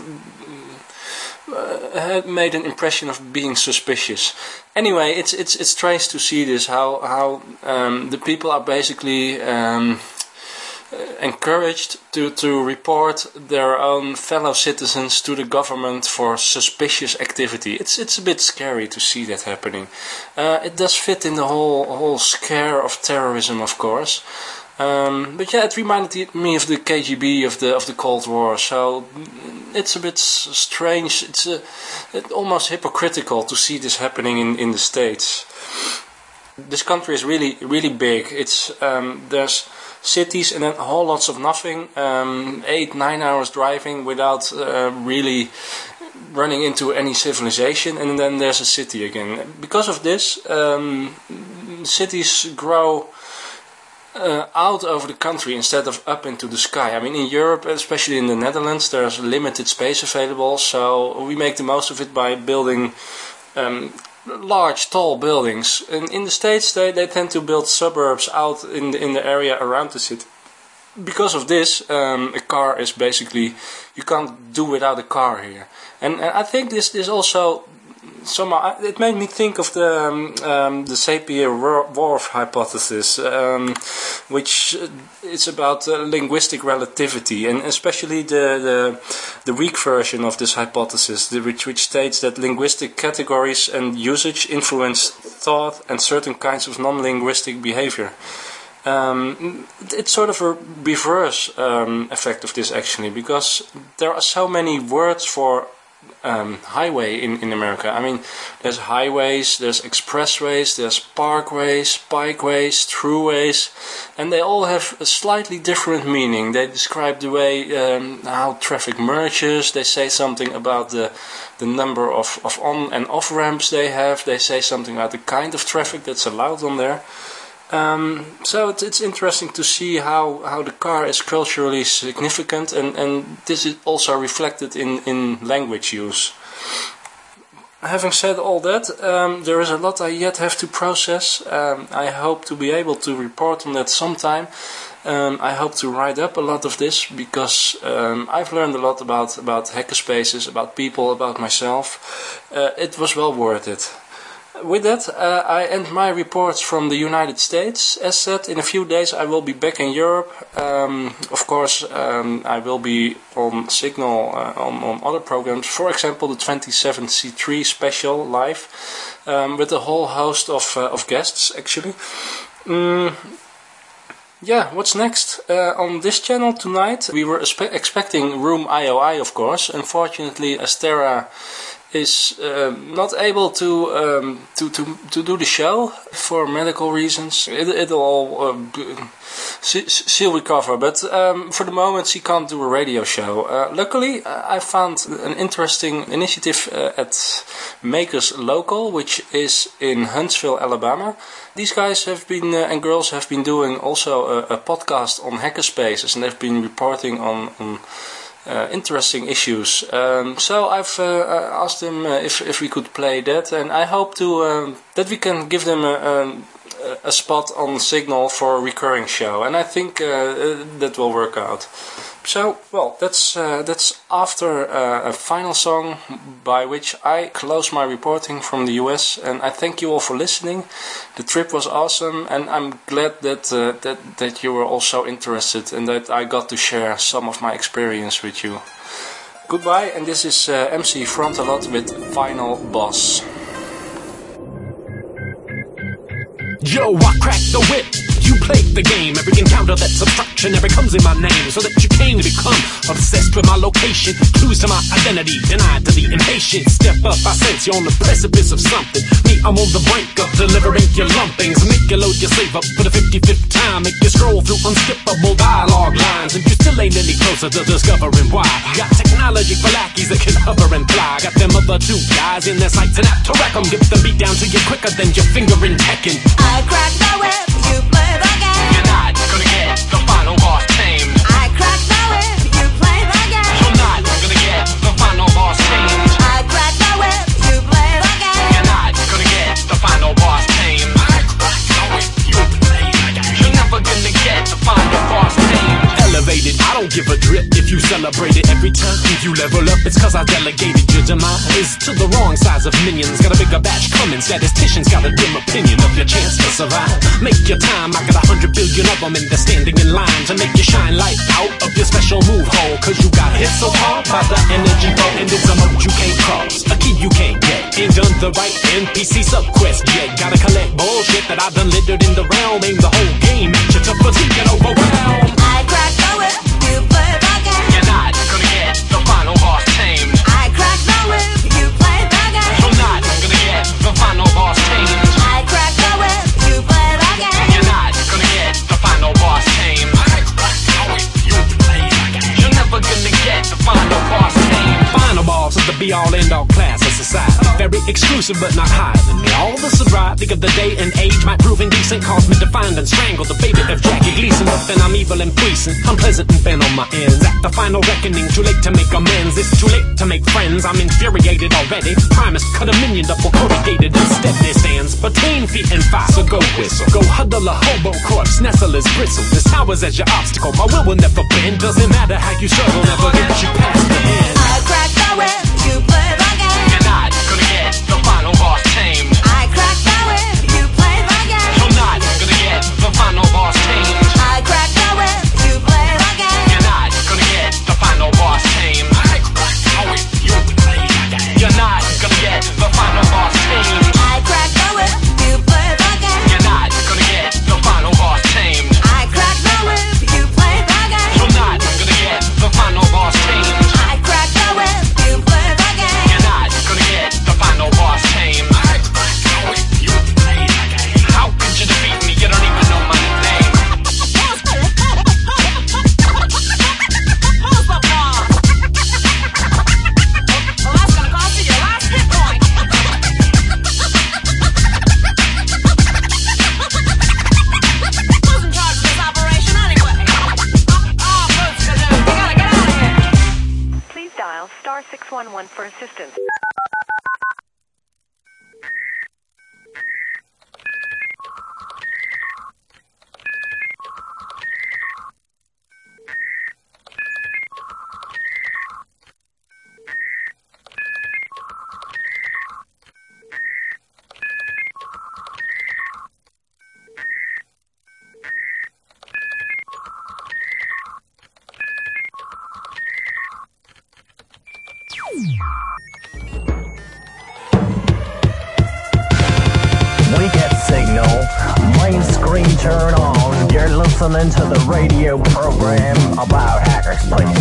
S3: had made an impression of being suspicious. Anyway, it's strange to see this, how the people are basically encouraged to report their own fellow citizens to the government for suspicious activity. It's a bit scary to see that happening. It does fit in the whole scare of terrorism, of course. But yeah, it reminded me of the KGB of the Cold War, so it's a bit strange. It's almost hypocritical to see this happening in the States. This country is really, really big. It's there's cities and then whole lots of nothing, 8-9 hours driving without really running into any civilization, and then there's a city again. Because of this, cities grow out over the country instead of up into the sky. I mean, in Europe, especially in the Netherlands, there's limited space available, so we make the most of it by building large, tall buildings. And in the States, they tend to build suburbs out in the area around the city. Because of this, a car is basically, you can't do without a car here. And I think this also somehow, it made me think of the Sapir-Whorf hypothesis, which is about linguistic relativity, and especially the weak version of this hypothesis, which states that linguistic categories and usage influence thought and certain kinds of non-linguistic behavior. It's sort of a reverse effect of this, actually, because there are so many words for highway in America. I mean, there's highways, there's expressways, there's parkways, bikeways, throughways, and they all have a slightly different meaning. They describe the way how traffic merges. They say something about the number of on and off ramps they have. They say something about the kind of traffic that's allowed on there. So it's interesting to see how the car is culturally significant, and this is also reflected in language use. Having said all that, there is a lot I yet have to process. I hope to be able to report on that sometime. I hope to write up a lot of this, because I've learned a lot about hackerspaces, about people, about myself. It was well worth it. With that, I end my reports from the United States. As said, in a few days I will be back in Europe. Of course, I will be on Signal on other programs. For example, the 27C3 special live, with a whole host of guests, actually. Yeah, what's next? On this channel tonight, we were expecting Room IOI, of course. Unfortunately, Astera is not able to do the show for medical reasons. It'll all she'll recover, but for the moment she can't do a radio show. Luckily, I found an interesting initiative at Makers Local, which is in Huntsville, Alabama. These guys have been and girls have been doing also a podcast on hackerspaces, and they've been reporting on interesting issues. So I've asked them if we could play that, and I hope to that we can give them a spot on Signal for a recurring show, and I think that will work out. So, well, that's after a final song by which I close my reporting from the US, and I thank you all for listening. The trip was awesome, and I'm glad that you were also interested and that I got to share some of my experience with you. Goodbye, and this is MC Frontalot with Final Boss.
S18: Yo, I cracked the whip, you played the game. Every encounter that's subtraction, every comes in my name. So that you came to become obsessed with my location, clues to my identity, denied to the impatient. Step up, I sense you're on the precipice of something. Me, I'm on the brink of delivering your lumpings. Make you load your slave up for the 55th time. Make you scroll through unskippable dialogue lines, and you still ain't any closer to discovering why. Got technology for lackeys that can hover and fly. Got them other two guys in their sights and apt to wreck 'em. Get the beat down to you quicker than your finger in Tekken.
S19: I crack the whip, you play the game.
S18: You're not gonna get the final boss tamed.
S19: I crack the whip, you play the game.
S18: You're not gonna get the final boss tamed.
S19: I crack the whip, you play the game.
S18: You're not gonna get the final boss tamed. I crack the whip, you play the game. You're never gonna get the final boss tamed. Elevated, I don't give a drip if you celebrate it. Every time you level up, it's cause I delegated your demise to the wrong size of minions. Got a bigger batch coming, statisticians got a dim opinion of your chance to survive. Make your time, I got 100 billion of them, and they're standing in line to make you shine light out of your special move hole. Cause you got hit so hard by the energy ball, and it's a moat you can't cross, a key you can't get. Ain't done the right NPC subquest yet. Gotta collect bullshit that I done littered in the realm. Aim the whole game at you to fatigue and overwhelm.
S19: I crack the whip, you play the game.
S18: You're not gonna get the final boss tamed.
S19: I crack the whip, you play the game.
S18: You're not gonna get the final boss tamed.
S19: I crack the whip, you play the game.
S18: You're not gonna get the final boss tamed. I crack the whip, you play the game. You're never gonna get the final boss tamed. Final boss is the be-all end-all class of society. Very exclusive but not higher than me. All the sobriety of the day and age might prove indecent, cause me to find and strangle the baby of Jackie Gleason. But then I'm evil and puissant, unpleasant and bent on my ends. At the final reckoning, too late to make amends. It's too late to make friends, I'm infuriated already. Primus cut a minion double corrugated. Instead there stands between feet and fire. So go whistle, go huddle a hobo corpse, nestle his bristle. This towers as your obstacle, my will never bend. Doesn't matter how you struggle, never get you past the end.
S19: I crack the whip, you play the game.
S18: You're not gonna get the final boss tamed.
S19: I crack the whip, you play the game.
S18: You're not gonna get the final boss tamed.
S19: I crack the whip, you play the game.
S18: You're not gonna get the final boss tamed. I crack the whip, you play the game. You're not gonna get the final boss tamed.
S19: I crack the whip, you play the game.
S18: You're not gonna get the final boss tamed.
S19: I crack the whip, you play the game.
S18: You're not gonna get the final boss tamed.
S19: I crack the whip, you play the game.
S18: You're not gonna get the final boss tamed. I crack the whip, you play the game. How could you defeat me? You don't even know my name.
S1: Please dial star 611 for assistance.
S2: We get signal, main screen turn on. You're listening to the radio program about Hackers Place.